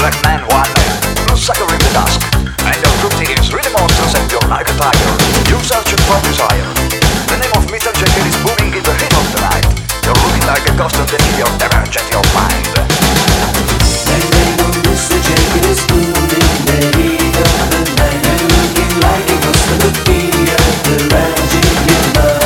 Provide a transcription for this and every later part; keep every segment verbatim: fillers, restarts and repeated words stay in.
black man, white man, blue sucker in the dusk. And your group is really monsters and you're like a tiger. You searching for desire. The name of Mister Jekyll is booming in the heat of the night. You're looking like a ghost of the your emergent your mind. The name of Mister Jekyll is booming in the heat of the night. You're looking like a ghost of the fear, the rage in your mind.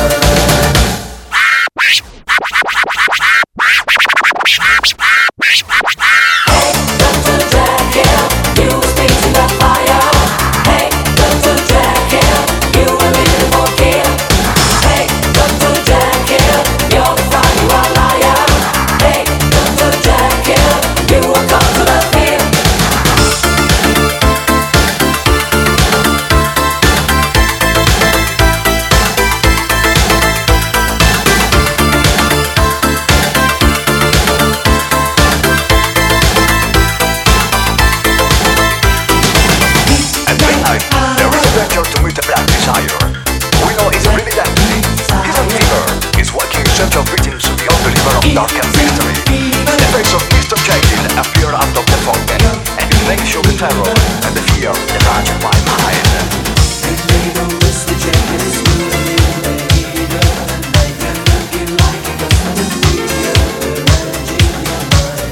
Dark and mystery. The face of Mister Jekyll appear out of the fog, and it makes you the terror and the fear that rage in my mind. The name of Mister Jekyll is booming in the heat of the night. You're looking like a ghost of the fear, the rage in your mind.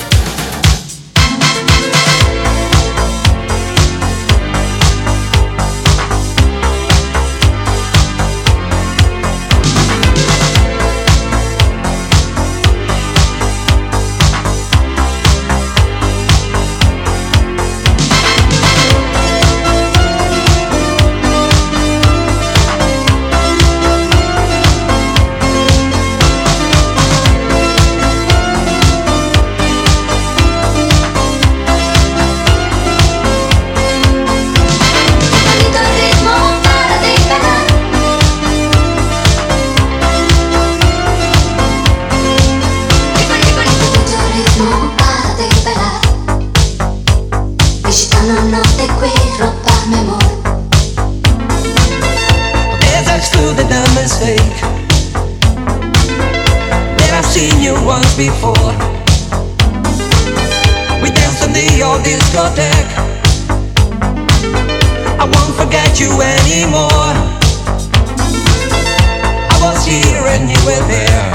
Before we danced in the old discotheque, I won't forget you anymore. I was here and you were there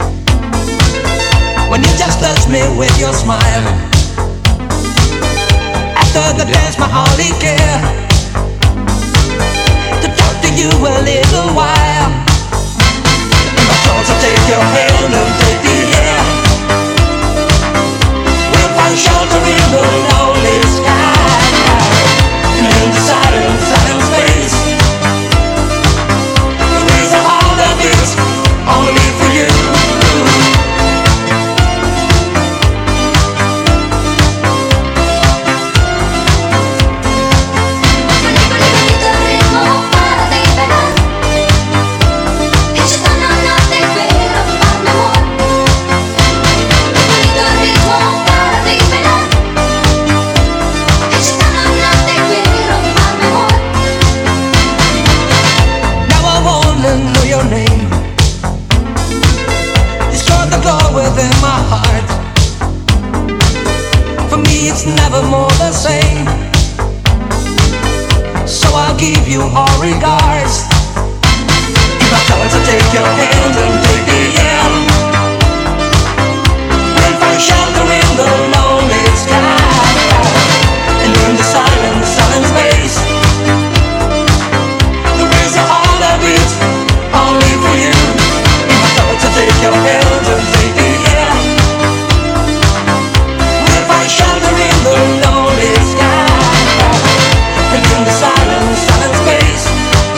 when you just touched me with your smile. After the dance, my heart didn't care to talk to you a little while. In my thoughts, I take your hand and take the air. Shelter in the lonely sky, and in the silent, silent space, there is a heart that beats only for you. Within my heart, for me it's never more the same. So I'll give you all regards. If I tell her to take your hand and take the air, we'll find shelter in the lonely sky, and in the silent, silent space, there is a heart that beats only for you. If I tell her to take your hand and take the shelter in the lonely sky, and in the silent, silent space,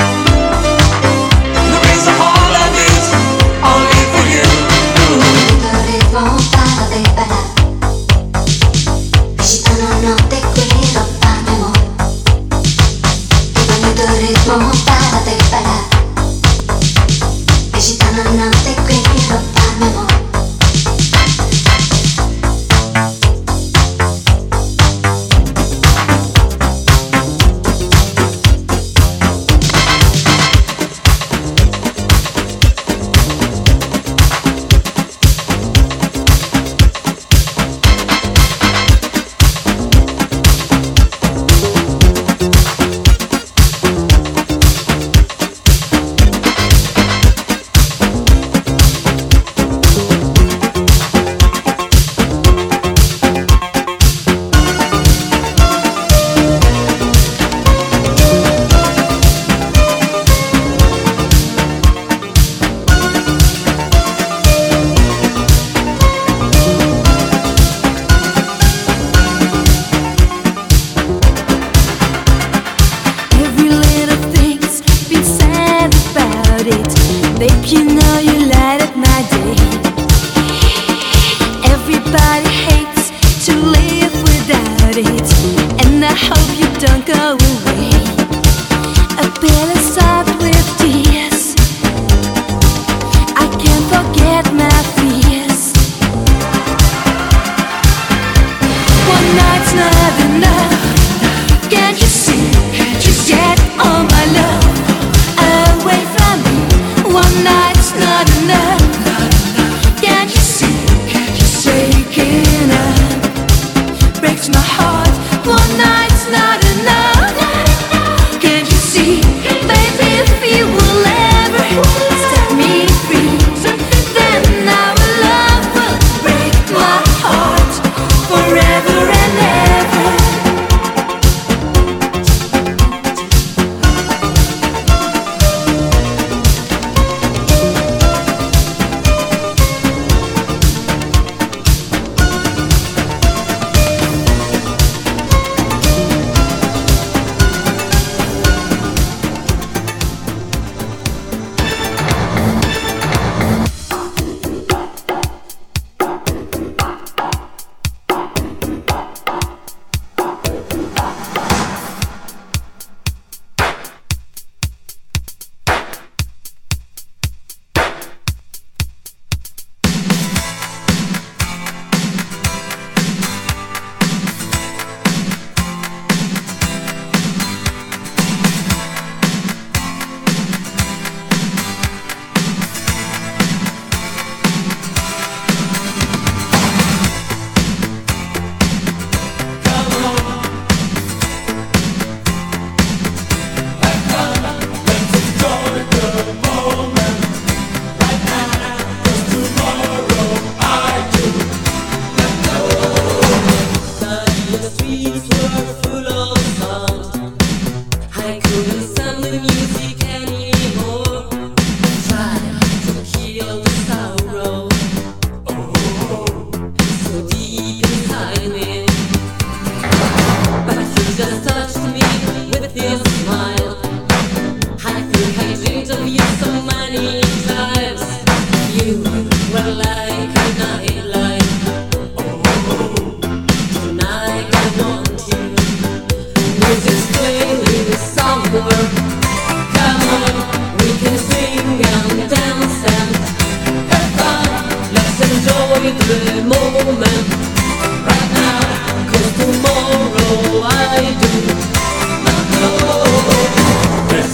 know you light up my day. Everybody hates to live without it, and I hope you don't go away. A better start with tears. I can't forget my fears. One night's not enough. Can't you see? Just get all my love away from me. One night's not enough. Can't you see? Just shaking up breaks my heart. One night's not enough. Can't you see, baby, if you will ever set me free, then our love will break my heart forever and ever.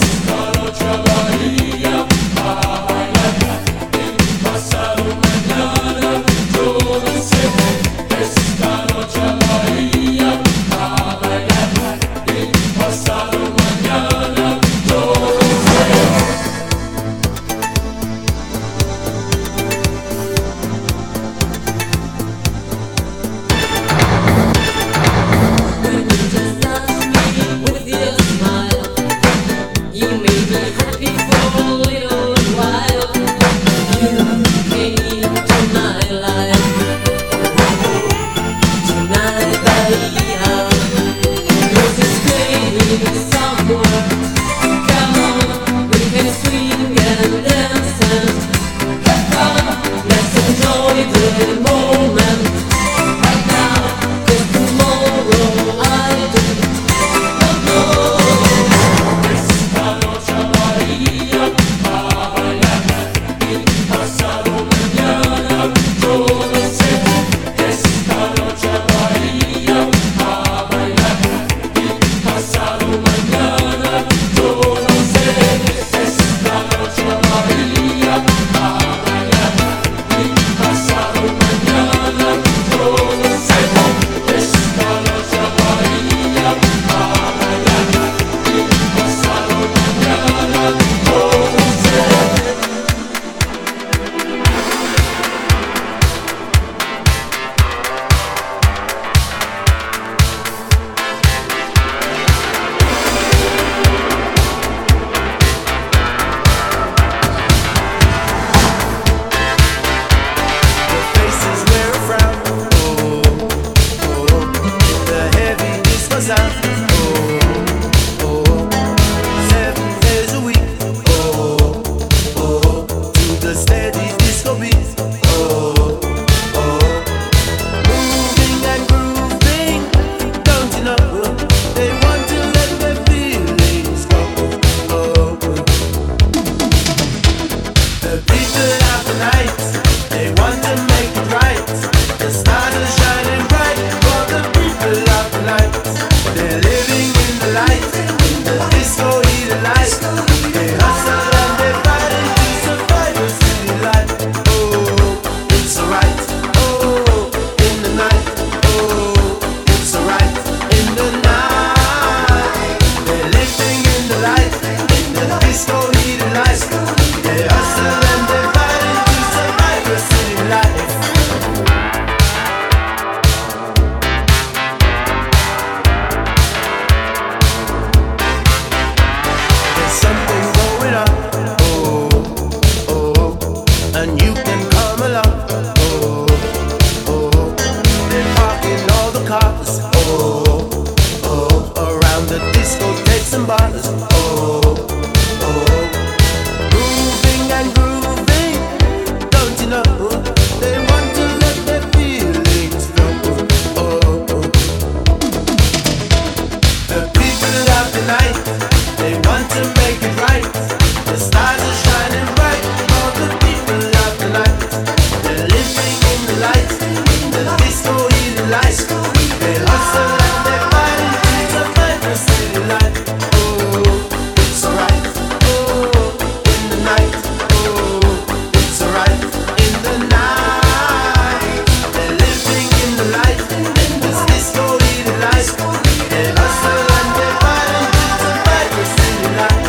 Passaron mañana. steady disco beat. Oh, oh, moving and grooving, don't you know? They want to let their feelings go. Oh, the people of the night, they want to make it right. The stars are shining bright for the people of the night. They're living in the light, in the disco heat light. They hustle and they fighting to survive a city life. Oh, it's alright. Oh, in the night. Oh, it's alright. In the night, they're living in the light, in the disco heat light. They hustle and they fighting to survive a city life. There's something going on, oh, oh, and you can come along, oh, oh. They're parking all the cars, oh, oh, around the discotheques and bars, oh, oh. Moving and grooving, don't you know? They want to let their feelings flow, oh, oh. The people of the night, they want to make it right. The stars are shining bright for the people of the night. They're living in the light, in the disco heat light. They hustle and they fighting to survive the city life. Oh, it's alright. Oh, in the night. Oh, it's alright. In the night, they're living in the light, in this disco heat light. They hustle and they fighting to survive the city life.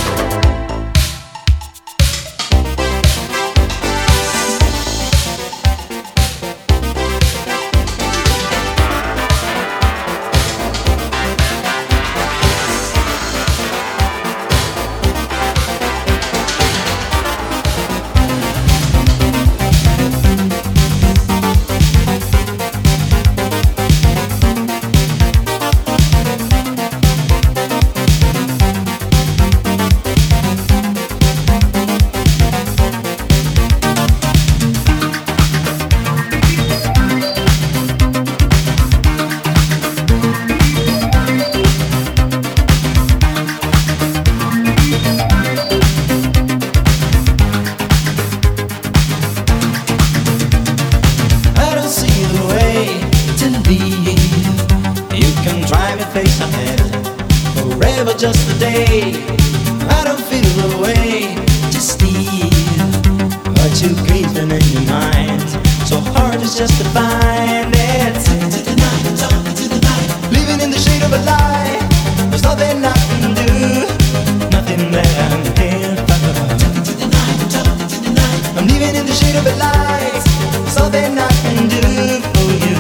I don't see the way to leave. You can drive your face ahead forever, just a day. I don't feel the way to steal what you breathing in your mind. So hard it's just to find it. Talking to the night, talking to the night. Living in the shade of a lie. There's nothing I can do, nothing that I'm here for. Talking to the night, talking to the night. I'm living in the shade of a lie. There's nothing I can do for you.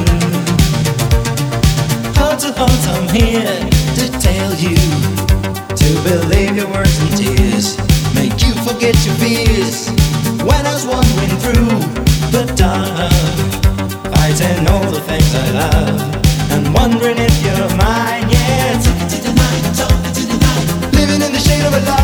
Heart to heart, I'm here to tell you to believe your words and tears, make you forget your fears. When I was wandering through the dark, fighting all the things I love, and wondering if you're mine, yeah. Talking to the night, talking to the night. Living in the shade of a lie.